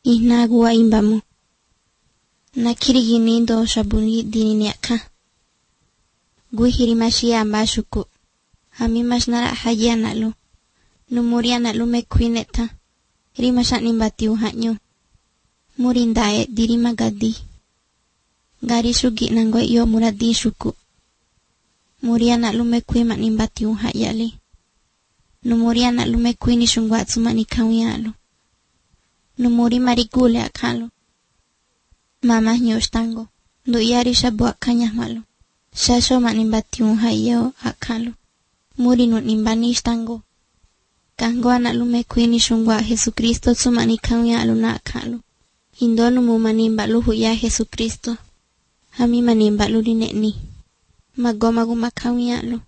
Ihnaguwa imbamu. Nakirigini ndo shabuni dini niaka. Guihirimashi ambashuku. Hamimashnara hayanalu. Numurianalu mekwineta. Rimashani mbati uhanyo. Murindae dirima gadi. Garishugi nango iyo muradishuku. Murianalu mekwima nimbati uhayali. Numurianalu mekwini shungwatsu manikawialu. Numuri marigule akalu. Mama nyoshtango. Ndu yari shabu akanya malu. Shasho manimbati uhayo akalu. Muri nu nimbanishtango. Kango analu mekwini shungwa Jesucristo tsumanikawialu na akalu. Indolu mu manimbalu huya Jesucristo. Hami manimbalu lineni. Magomagu makawialu.